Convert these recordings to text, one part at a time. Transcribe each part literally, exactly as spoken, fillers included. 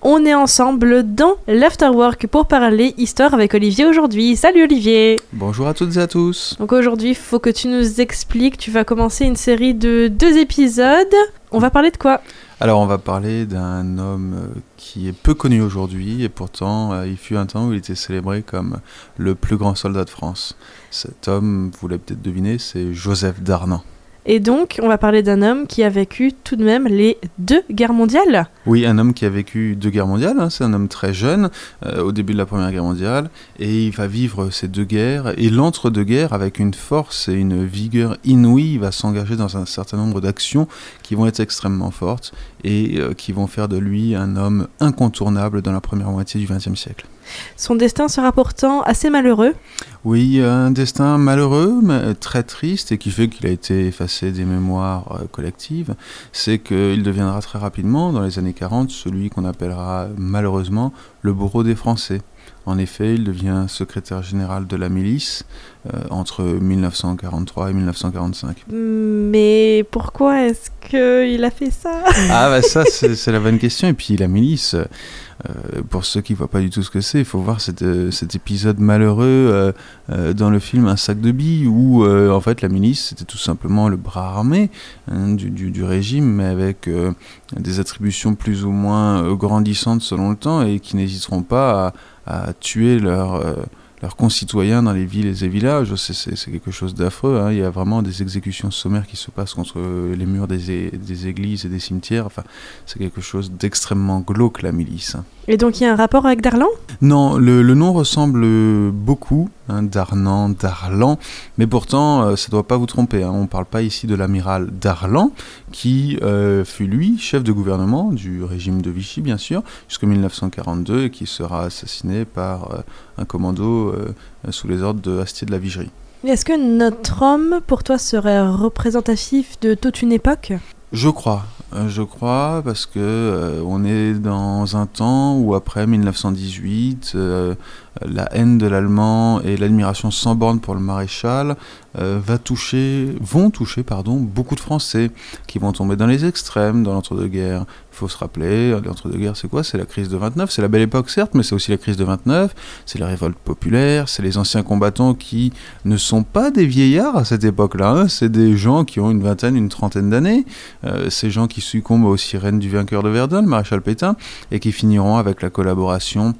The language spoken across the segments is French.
on est ensemble dans l'Afterwork pour parler histoire avec Olivier aujourd'hui. Salut Olivier. Bonjour à toutes et à tous. Donc aujourd'hui, il faut que tu nous expliques, tu vas commencer une série de deux épisodes. On va parler de quoi ? Alors on va parler d'un homme qui est peu connu aujourd'hui et pourtant il fut un temps où il était célébré comme le plus grand soldat de France. Cet homme, vous l'avez peut-être deviné, c'est Joseph Darnan. Et donc, on va parler d'un homme qui a vécu tout de même les deux guerres mondiales. Oui, un homme qui a vécu deux guerres mondiales, hein, c'est un homme très jeune, euh, au début de la Première Guerre mondiale, et il va vivre ces deux guerres, et l'entre-deux-guerres avec une force et une vigueur inouïe, il va s'engager dans un certain nombre d'actions qui vont être extrêmement fortes, et euh, qui vont faire de lui un homme incontournable dans la première moitié du vingtième siècle. Son destin sera pourtant assez malheureux. Oui, un destin malheureux, mais très triste, et qui fait qu'il a été effacé des mémoires euh, collectives. C'est qu'il deviendra très rapidement, dans les années quarante, celui qu'on appellera malheureusement le bourreau des Français. En effet, il devient secrétaire général de la milice euh, entre dix-neuf cent quarante-trois et dix-neuf cent quarante-cinq. Mais pourquoi est-ce qu'il a fait ça ? Ah bah ça, c'est, c'est la bonne question. Et puis la milice, euh, pour ceux qui ne voient pas du tout ce que c'est, il faut voir cet, euh, cet épisode malheureux euh, euh, dans le film Un sac de billes, où euh, en fait la milice, c'était tout simplement le bras armé hein, du, du, du régime, mais avec euh, des attributions plus ou moins euh, grandissantes selon le temps, et qui n'hésiteront pas à à tuer leurs euh, leurs concitoyens dans les villes et les villages. C'est, c'est, c'est quelque chose d'affreux, hein. Il y a vraiment des exécutions sommaires qui se passent contre les murs des, des églises et des cimetières. Enfin, c'est quelque chose d'extrêmement glauque, la milice. Et donc il y a un rapport avec Darlan ? Non, le, le nom ressemble beaucoup, hein, Darnan, Darlan, mais pourtant euh, ça ne doit pas vous tromper, hein. On ne parle pas ici de l'amiral Darlan, qui euh, fut lui chef de gouvernement du régime de Vichy, bien sûr, jusqu'en dix-neuf cent quarante-deux, et qui sera assassiné par euh, un commando euh, sous les ordres de Astier de la Vigerie. Est-ce que notre homme, pour toi, serait représentatif de toute une époque ? Je crois, je crois, parce que euh, on est dans un temps où après dix-neuf cent dix-huit, euh, la haine de l'Allemand et l'admiration sans borne pour le maréchal euh, va toucher, vont toucher pardon, beaucoup de Français qui vont tomber dans les extrêmes, dans l'entre-deux-guerres. Il faut se rappeler, l'entre-deux-guerres c'est quoi ? C'est la crise de vingt-neuf, c'est la belle époque certes, mais c'est aussi la crise de vingt-neuf, c'est la révolte populaire, c'est les anciens combattants qui ne sont pas des vieillards à cette époque-là, hein, c'est des gens qui ont une vingtaine, une trentaine d'années, euh, ces gens qui succombent aux sirènes du vainqueur de Verdun, le maréchal Pétain, et qui finiront avec la collaboration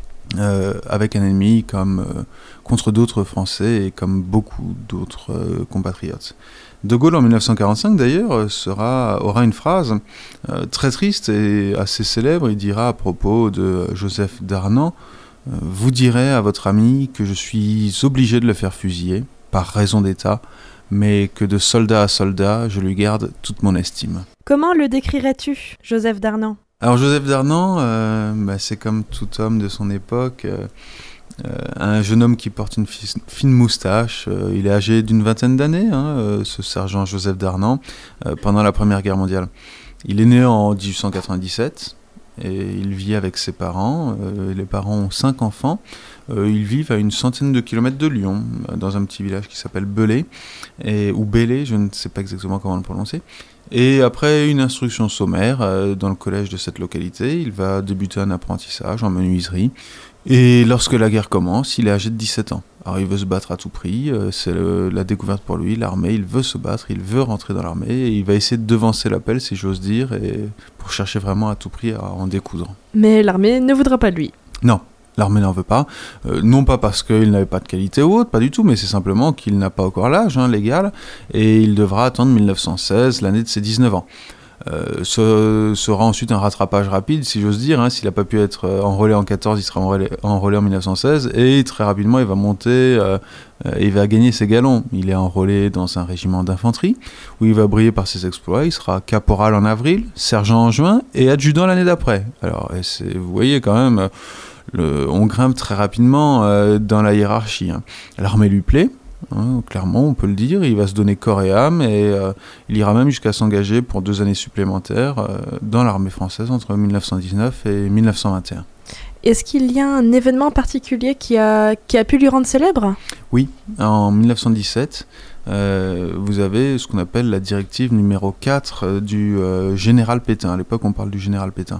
Euh, avec un ennemi comme euh, contre d'autres Français et comme beaucoup d'autres euh, compatriotes. De Gaulle en dix-neuf cent quarante-cinq d'ailleurs sera, aura une phrase euh, très triste et assez célèbre. Il dira à propos de Joseph Darnan euh, « Vous direz à votre ami que je suis obligé de le faire fusiller par raison d'État, mais que de soldat à soldat, je lui garde toute mon estime. » Comment le décrirais-tu, Joseph Darnan ? Alors Joseph Darnan, euh, bah, c'est comme tout homme de son époque, euh, euh, un jeune homme qui porte une fi- fine moustache. Euh, il est âgé d'une vingtaine d'années, hein, euh, ce sergent Joseph Darnan, euh, pendant la Première Guerre mondiale. Il est né en dix-huit cent quatre-vingt-dix-sept et il vit avec ses parents. Euh, les parents ont cinq enfants. Euh, ils vivent à une centaine de kilomètres de Lyon, dans un petit village qui s'appelle Belay, et, ou Bélé, je ne sais pas exactement comment le prononcer. Et après une instruction sommaire euh, dans le collège de cette localité, il va débuter un apprentissage en menuiserie. Et lorsque la guerre commence, il est âgé de dix-sept ans. Alors il veut se battre à tout prix, euh, c'est le, la découverte pour lui, l'armée, il veut se battre, il veut rentrer dans l'armée, et il va essayer de devancer l'appel, si j'ose dire, et pour chercher vraiment à tout prix à en découdre. Mais l'armée ne voudra pas de lui. Non. L'armée n'en veut pas, euh, non pas parce qu'il n'avait pas de qualité ou autre, pas du tout, mais c'est simplement qu'il n'a pas encore l'âge hein, légal, et il devra attendre dix-neuf cent seize, l'année de ses dix-neuf ans. Euh, ce sera ensuite un rattrapage rapide, si j'ose dire, hein, s'il n'a pas pu être enrôlé en quatorze, il sera enrôlé, enrôlé en dix-neuf cent seize, et très rapidement il va monter, euh, euh, il va gagner ses galons. Il est enrôlé dans un régiment d'infanterie, où il va briller par ses exploits, il sera caporal en avril, sergent en juin, et adjudant l'année d'après. Alors, et c'est, vous voyez quand même... Euh, Le, on grimpe très rapidement euh, dans la hiérarchie. Hein. L'armée lui plaît, hein, clairement on peut le dire, il va se donner corps et âme et euh, il ira même jusqu'à s'engager pour deux années supplémentaires euh, dans l'armée française entre dix-neuf cent dix-neuf et dix-neuf cent vingt et un. Est-ce qu'il y a un événement particulier qui a, qui a pu lui rendre célèbre ? Oui, en dix-neuf cent dix-sept, euh, vous avez ce qu'on appelle la directive numéro quatre euh, du euh, général Pétain. À l'époque, on parle du général Pétain.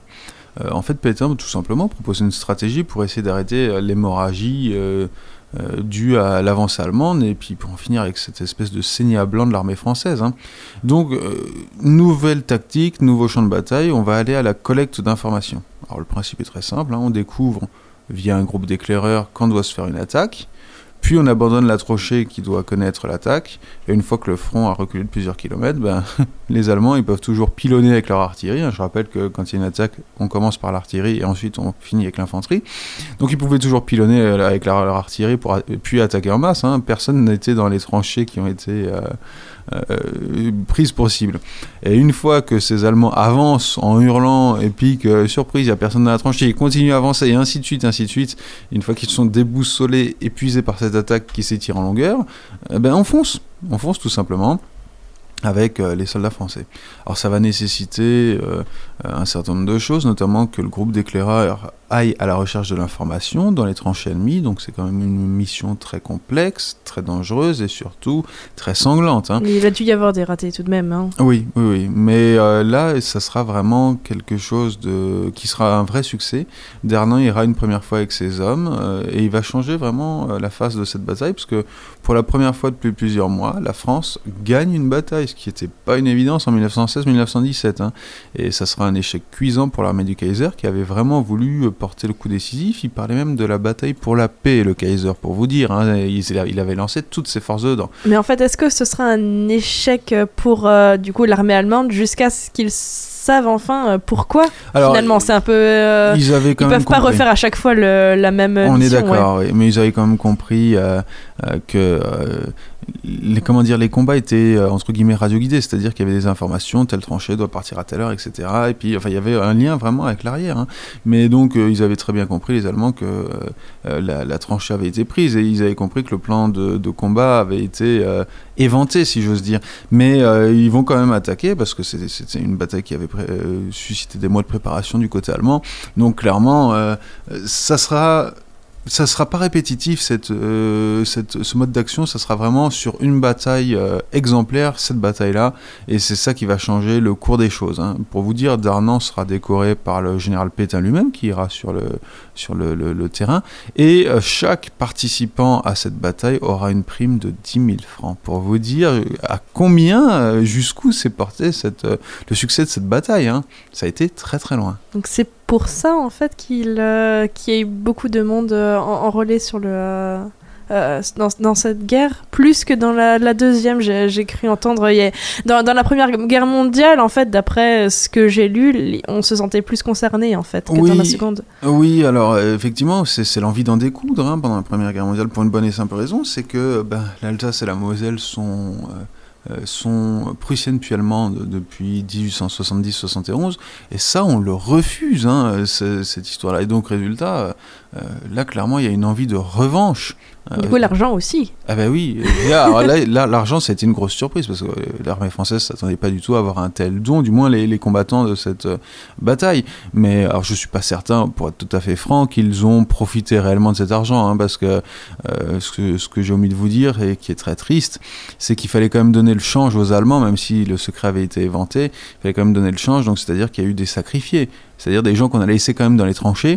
Euh, en fait, Pétain, tout simplement, proposait une stratégie pour essayer d'arrêter euh, l'hémorragie euh, euh, due à l'avancée allemande, et puis pour en finir avec cette espèce de saignée à blanc de l'armée française. Hein. Donc, euh, nouvelle tactique, nouveau champ de bataille, on va aller à la collecte d'informations. Alors, le principe est très simple, hein, on découvre via un groupe d'éclaireurs quand doit se faire une attaque, puis on abandonne la tranchée qui doit connaître l'attaque, et une fois que le front a reculé de plusieurs kilomètres, ben, les Allemands ils peuvent toujours pilonner avec leur artillerie. Je rappelle que quand il y a une attaque, on commence par l'artillerie et ensuite on finit avec l'infanterie. Donc ils pouvaient toujours pilonner avec leur, leur artillerie pour a- puis attaquer en masse. Hein. Personne n'était dans les tranchées qui ont été euh, euh, prises pour cible. Et une fois que ces Allemands avancent en hurlant et puis que, surprise, il n'y a personne dans la tranchée, ils continuent à avancer et ainsi de suite, ainsi de suite, une fois qu'ils sont déboussolés, épuisés par cette attaque qui s'étire en longueur, eh ben on fonce, on fonce tout simplement avec euh, les soldats français. Alors ça va nécessiter euh, un certain nombre de choses, notamment que le groupe d'éclaireurs aille à la recherche de l'information dans les tranchées ennemies, donc c'est quand même une mission très complexe, très dangereuse et surtout très sanglante. Hein. Il a dû y avoir des ratés tout de même. Hein. Oui, oui, oui, mais euh, là, ça sera vraiment quelque chose de... qui sera un vrai succès. Darnan ira une première fois avec ses hommes euh, et il va changer vraiment euh, la face de cette bataille, parce que pour la première fois depuis plusieurs mois, la France gagne une bataille, ce qui n'était pas une évidence en dix-neuf cent seize dix-neuf cent dix-sept. Hein. Et ça sera un échec cuisant pour l'armée du Kaiser, qui avait vraiment voulu porter le coup décisif. Il parlait même de la bataille pour la paix, le Kaiser, pour vous dire. Hein. Il, il avait lancé toutes ses forces dedans. Mais en fait, est-ce que ce sera un échec pour euh, du coup l'armée allemande jusqu'à ce qu'ils savent enfin euh, pourquoi? Alors, finalement, c'est un peu. Euh, ils avaient quand ils même peuvent pas compris. refaire à chaque fois le, la même. On mission, est d'accord, ouais. oui, mais ils avaient quand même compris euh, euh, que euh, les, comment dire, les combats étaient euh, entre guillemets radioguidés, c'est-à-dire qu'il y avait des informations, telle tranchée doit partir à telle heure, et cetera. Et puis, enfin, il y avait un lien vraiment avec l'arrière. Hein. Mais donc, euh, ils avaient très bien compris, les Allemands, que euh, la, la tranchée avait été prise, et ils avaient compris que le plan de, de combat avait été euh, éventé, si j'ose dire. Mais euh, ils vont quand même attaquer, parce que c'était, c'était une bataille qui avait pré- euh, suscité des mois de préparation du côté allemand. Donc, clairement, euh, ça sera... Ça sera pas répétitif, cette, euh, cette, ce mode d'action, ça sera vraiment sur une bataille euh, exemplaire, cette bataille-là, et c'est ça qui va changer le cours des choses. Hein. Pour vous dire, Darnan sera décoré par le général Pétain lui-même, qui ira sur le, sur le, le, le terrain, et euh, chaque participant à cette bataille aura une prime de dix mille francs. Pour vous dire à combien, euh, jusqu'où s'est porté cette, euh, le succès de cette bataille. Hein. Ça a été très très loin. Donc c'est pour ça en fait qu'il, euh, qu'il y a eu beaucoup de monde euh, en- enrôlé sur le, euh, euh, dans, dans cette guerre, plus que dans la, la deuxième, j'ai, j'ai cru entendre. Il y a- dans, dans la première guerre mondiale, en fait, d'après ce que j'ai lu, li- on se sentait plus concerné en fait que Oui. dans la seconde. Oui, alors euh, effectivement, c'est, c'est l'envie d'en découdre hein, pendant la Première Guerre mondiale, pour une bonne et simple raison, c'est que ben, l'Alsace et la Moselle sont... Euh, Euh, sont prussiennes puis allemandes depuis dix-huit cent soixante-dix soixante et onze, et ça on le refuse, hein, c- cette histoire-là. Et donc résultat, euh, là clairement il y a une envie de revanche. Du coup, l'argent aussi. Ah ben oui, et là, alors là, là, l'argent c'était une grosse surprise, parce que euh, l'armée française s'attendait pas du tout à avoir un tel don, du moins les, les combattants de cette euh, bataille. Mais alors je suis pas certain, pour être tout à fait franc, qu'ils ont profité réellement de cet argent, hein, parce que, euh, ce que ce que j'ai omis de vous dire, et qui est très triste, c'est qu'il fallait quand même donner le change aux Allemands, même si le secret avait été éventé, il fallait quand même donner le change, donc c'est-à-dire qu'il y a eu des sacrifiés, c'est-à-dire des gens qu'on a laissés quand même dans les tranchées,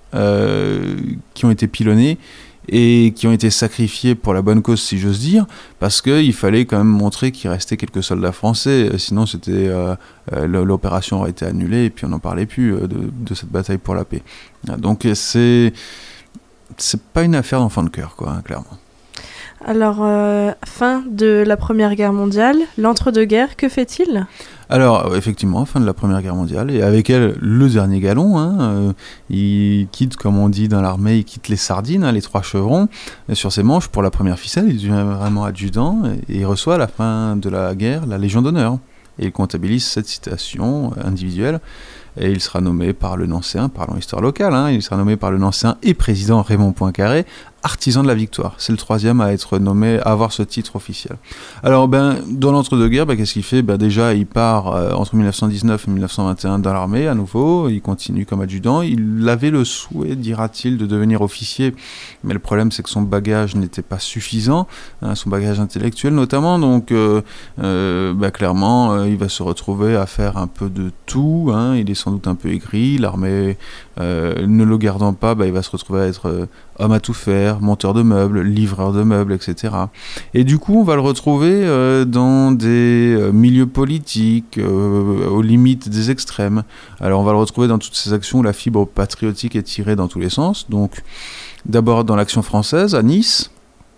euh, qui ont été pilonnés, et qui ont été sacrifiés pour la bonne cause, si j'ose dire, parce qu'il fallait quand même montrer qu'il restait quelques soldats français, sinon c'était, euh, euh, l'opération aurait été annulée, et puis on n'en parlait plus euh, de, de cette bataille pour la paix. Donc c'est, c'est pas une affaire d'enfant de cœur, quoi, hein, clairement. Alors, euh, fin de la Première Guerre mondiale, l'entre-deux-guerres, que fait-il ? Alors, effectivement, fin de la Première Guerre mondiale, et avec elle, le dernier galon, hein, euh, il quitte, comme on dit dans l'armée, il quitte les sardines, hein, les trois chevrons, sur ses manches pour la première ficelle, il devient vraiment adjudant, et il reçoit à la fin de la guerre la Légion d'honneur. Et il comptabilise cette citation individuelle, et il sera nommé par le Nancéen, parlons histoire locale, hein, il sera nommé par le Nancéen et président Raymond Poincaré, artisan de la victoire. C'est le troisième à être nommé, à avoir ce titre officiel. Alors, ben, dans l'entre-deux-guerres, ben, qu'est-ce qu'il fait? Ben, déjà, il part euh, entre mille neuf cent dix-neuf et mille neuf cent vingt et un dans l'armée, à nouveau. Il continue comme adjudant. Il avait le souhait, dira-t-il, de devenir officier. Mais le problème, c'est que son bagage n'était pas suffisant, hein, son bagage intellectuel notamment. Donc, euh, euh, ben, clairement, euh, il va se retrouver à faire un peu de tout. Hein. Il est sans doute un peu aigri. L'armée, euh, ne le gardant pas, ben, il va se retrouver à être euh, homme à tout faire, monteur de meubles, livreur de meubles, et cetera. Et du coup, on va le retrouver euh, dans des euh, milieux politiques, euh, aux limites des extrêmes. Alors, on va le retrouver dans toutes ces actions où la fibre patriotique est tirée dans tous les sens. Donc, d'abord dans l'Action française, à Nice.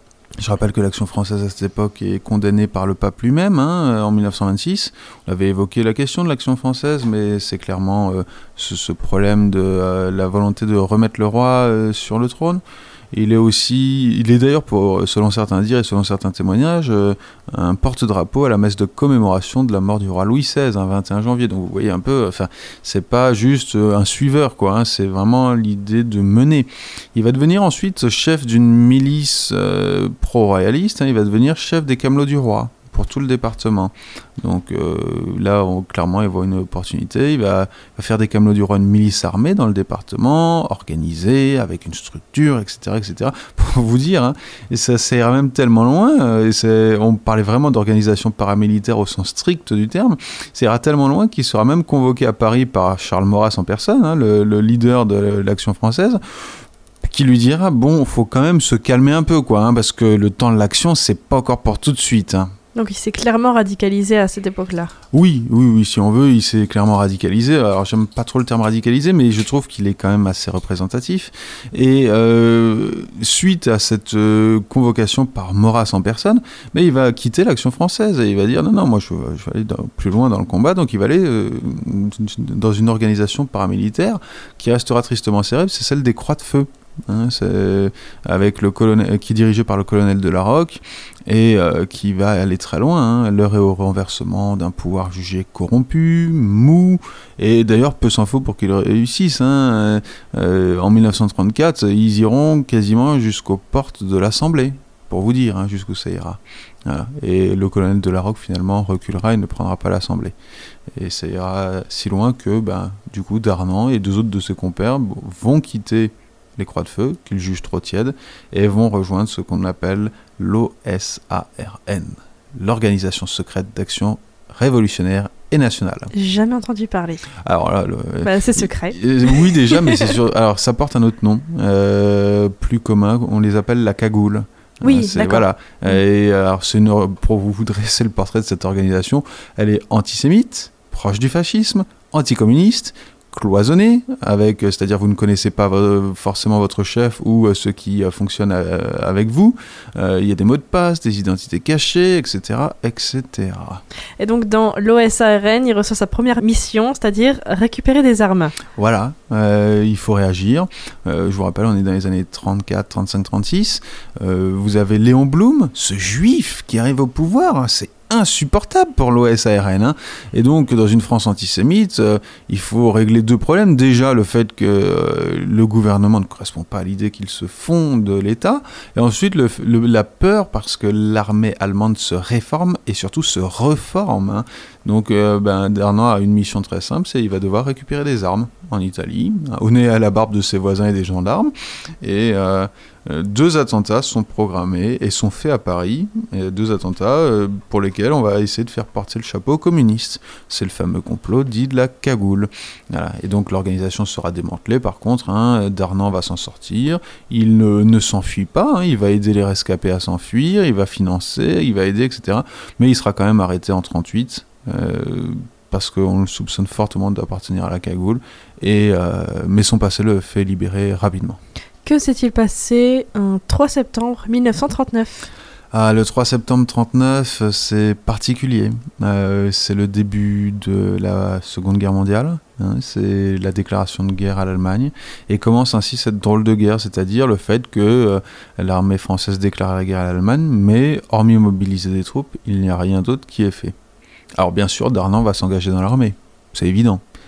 Je rappelle que l'Action française à cette époque est condamnée par le pape lui-même, hein, en mille neuf cent vingt-six. On avait évoqué la question de l'Action française, mais c'est clairement euh, ce, ce problème de euh, la volonté de remettre le roi euh, sur le trône. Il est aussi, il est d'ailleurs, pour, selon certains dires et selon certains témoignages, euh, un porte-drapeau à la messe de commémoration de la mort du roi Louis seize, un vingt et un janvier. Donc vous voyez un peu, enfin, c'est pas juste un suiveur, quoi. Hein, c'est vraiment l'idée de mener. Il va devenir ensuite chef d'une milice euh, pro-royaliste. Hein, il va devenir chef des Camelots du roi pour tout le département. Donc euh, là, on, clairement, il voit une opportunité. Il va, va faire des Camelots du roi une milice armée dans le département, organisée, avec une structure, et cetera, et cetera. Pour vous dire, hein, et ça, ça ira même tellement loin, euh, et c'est, on parlait vraiment d'organisation paramilitaire au sens strict du terme, ça ira tellement loin qu'il sera même convoqué à Paris par Charles Maurras en personne, hein, le, le leader de l'Action française, qui lui dira, bon, il faut quand même se calmer un peu, quoi, hein, parce que le temps de l'action, c'est pas encore pour tout de suite, hein. Donc il s'est clairement radicalisé à cette époque-là. Oui, oui, oui, si on veut, il s'est clairement radicalisé. Alors j'aime pas trop le terme radicalisé, mais je trouve qu'il est quand même assez représentatif. Et euh, suite à cette euh, convocation par Maurras en personne, mais il va quitter l'Action française et il va dire non, non, moi je, je vais aller dans, plus loin dans le combat. Donc il va aller euh, dans une organisation paramilitaire qui restera tristement célèbre, c'est celle des Croix de Feu. Hein, c'est avec le colonel, qui est dirigé par le colonel de Larocque et euh, qui va aller très loin. Hein. L'heure est au renversement d'un pouvoir jugé corrompu, mou, et d'ailleurs peu s'en faut pour qu'il réussisse. Hein. Euh, en mille neuf cent trente-quatre, ils iront quasiment jusqu'aux portes de l'Assemblée, pour vous dire hein, jusqu'où ça ira. Voilà. Et le colonel de Larocque finalement reculera et ne prendra pas l'Assemblée. Et ça ira si loin que ben, du coup Darnan et deux autres de ses compères vont quitter les Croix de Feu, qu'ils jugent trop tièdes, et vont rejoindre ce qu'on appelle l'O S A R N, l'Organisation secrète d'action révolutionnaire et nationale. Jamais entendu parler. Alors là, le, bah, c'est secret. Euh, oui, déjà, mais c'est sûr. Alors, ça porte un autre nom, euh, plus commun. On les appelle la cagoule. Oui, c'est, d'accord. Voilà. Et alors, c'est une, pour vous dresser le portrait de cette organisation, elle est antisémite, proche du fascisme, anticommuniste, cloisonné, avec, c'est-à-dire vous ne connaissez pas vo- forcément votre chef ou euh, ceux qui euh, fonctionnent euh, avec vous. Il euh, y a des mots de passe, des identités cachées, et cetera, et cetera. Et donc dans l'O S A R N, il reçoit sa première mission, c'est-à-dire récupérer des armes. Voilà, euh, il faut réagir. Euh, je vous rappelle, on est dans les années trente-quatre, trente-cinq, trente-six. Euh, vous avez Léon Blum, ce juif qui arrive au pouvoir. C'est insupportable pour l'O S A R N. Hein. Et donc, dans une France antisémite, euh, il faut régler deux problèmes. Déjà, le fait que euh, le gouvernement ne correspond pas à l'idée qu'il se fonde de l'État. Et ensuite, le, le, la peur parce que l'armée allemande se réforme et surtout se reforme. Hein. Donc, euh, ben, Darnan a une mission très simple, c'est qu'il va devoir récupérer des armes en Italie, au nez à la barbe de ses voisins et des gendarmes. Et euh, deux attentats sont programmés et sont faits à Paris. Et deux attentats euh, pour lesquels on va essayer de faire porter le chapeau aux communistes. C'est le fameux complot dit de la cagoule. Voilà. Et donc l'organisation sera démantelée. Par contre, hein, Darnan va s'en sortir. Il ne, ne s'enfuit pas. Hein. Il va aider les rescapés à s'enfuir. Il va financer, il va aider, et cetera. Mais il sera quand même arrêté en trente-huit. Euh, parce qu'on le soupçonne fortement d'appartenir à la cagoule, et, euh, mais son passé le fait libérer rapidement. Que s'est-il passé un trois septembre mille neuf cent trente-neuf ? Ah, le trois septembre trente-neuf, c'est particulier. Euh, c'est le début de la Seconde Guerre mondiale. Hein, c'est la déclaration de guerre à l'Allemagne. Et commence ainsi cette drôle de guerre, c'est-à-dire le fait que euh, l'armée française déclare la guerre à l'Allemagne, mais hormis mobiliser des troupes, il n'y a rien d'autre qui est fait. Alors bien sûr, Darnan va s'engager dans l'armée, c'est évident.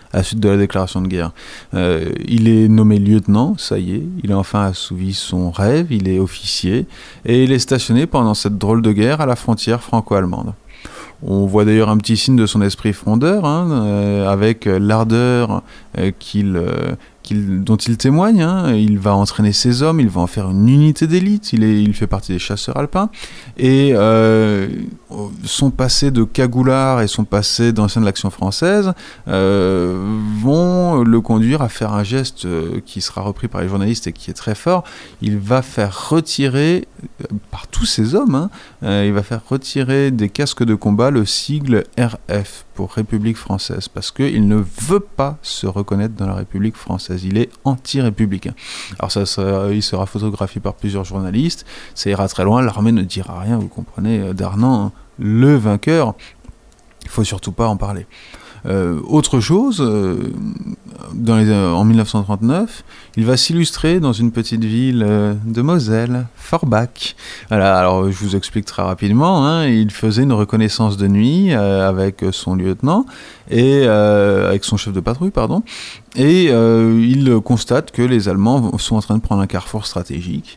à la suite de la déclaration de guerre. Euh, il est nommé lieutenant, ça y est, il a enfin assouvi son rêve, il est officier, et il est stationné pendant cette drôle de guerre à la frontière franco-allemande. On voit d'ailleurs un petit signe de son esprit frondeur, hein, euh, avec l'ardeur euh, qu'il, euh, qu'il, dont il témoigne. Hein. Il va entraîner ses hommes, il va en faire une unité d'élite, il, est, il fait partie des chasseurs alpins. Et euh, son passé de cagoulard et son passé d'ancien de l'Action française euh, vont le conduire à faire un geste euh, qui sera repris par les journalistes et qui est très fort. Il va faire retirer, euh, par tous ses hommes, hein, euh, il va faire retirer des casques de combat le sigle R F pour République française, parce qu'il ne veut pas se reconnaître dans la République française. Il est anti-républicain. Alors ça, ça, il sera photographié par plusieurs journalistes, ça ira très loin, l'armée ne dira rien, vous comprenez, Darnan, le vainqueur, il ne faut surtout pas en parler. Euh, autre chose, euh, dans les, euh, en dix-neuf cent trente-neuf, il va s'illustrer dans une petite ville euh, de Moselle, Forbach. Voilà, alors je vous explique très rapidement, hein, il faisait une reconnaissance de nuit euh, avec son lieutenant, et euh, avec son chef de patrouille, pardon, et euh, il constate que les Allemands sont en train de prendre un carrefour stratégique.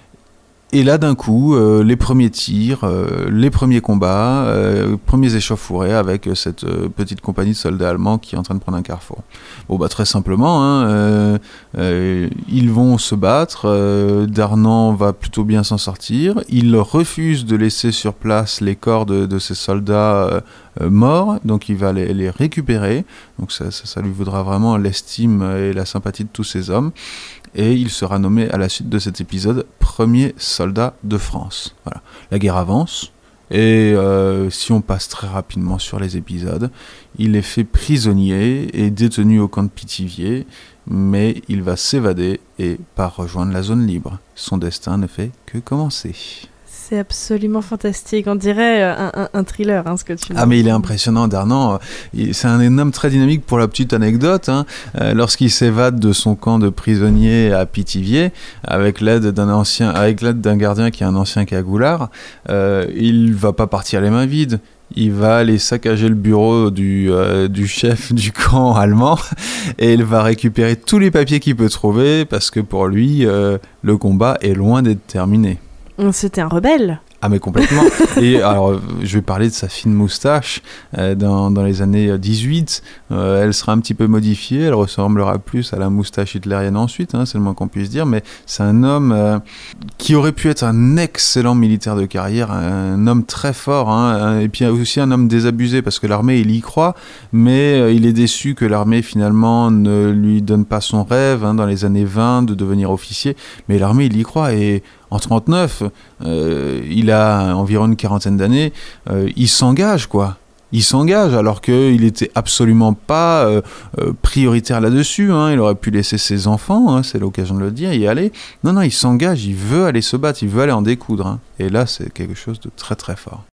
Et là, d'un coup, euh, les premiers tirs, euh, les premiers combats, euh, premiers échauffourées avec euh, cette euh, petite compagnie de soldats allemands qui est en train de prendre un carrefour. Bon, bah, très simplement, hein, euh, euh, ils vont se battre, euh, Darnan va plutôt bien s'en sortir, il refuse de laisser sur place les corps de, de ces soldats euh, euh, morts, donc il va les, les récupérer, donc ça, ça, ça lui vaudra vraiment l'estime et la sympathie de tous ces hommes. Et il sera nommé à la suite de cet épisode premier soldat de France. Voilà. La guerre avance, et euh, si on passe très rapidement sur les épisodes, il est fait prisonnier et détenu au camp de Pithiviers, mais il va s'évader et part rejoindre la zone libre. Son destin ne fait que commencer. C'est absolument fantastique, on dirait un, un, un thriller, hein, ce que tu dis. Ah mais il est impressionnant, Darnan, c'est un homme très dynamique. Pour la petite anecdote, hein, euh, lorsqu'il s'évade de son camp de prisonniers à Pithiviers, avec l'aide d'un ancien, avec l'aide d'un gardien qui est un ancien cagoulard, euh, il va pas partir les mains vides. Il va aller saccager le bureau du, euh, du chef du camp allemand et il va récupérer tous les papiers qu'il peut trouver, parce que pour lui, euh, le combat est loin d'être terminé. C'était un rebelle. Ah mais complètement. Et alors, je vais parler de sa fine moustache euh, dans, dans les années dix-huit. Euh, elle sera un petit peu modifiée, elle ressemblera plus à la moustache hitlérienne ensuite, hein, c'est le moins qu'on puisse dire, mais c'est un homme euh, qui aurait pu être un excellent militaire de carrière, un homme très fort, hein, et puis aussi un homme désabusé, parce que l'armée, il y croit, mais euh, il est déçu que l'armée, finalement, ne lui donne pas son rêve, hein, dans les années vingt, de devenir officier, mais l'armée, il y croit, et en trente-neuf, euh, il a environ une quarantaine d'années, euh, il s'engage, quoi. Il s'engage alors qu'il n'était absolument pas euh, euh, prioritaire là-dessus, hein. Il aurait pu laisser ses enfants, hein, c'est l'occasion de le dire, y aller. Non, non, il s'engage, il veut aller se battre, il veut aller en découdre, hein. Et là, c'est quelque chose de très très fort.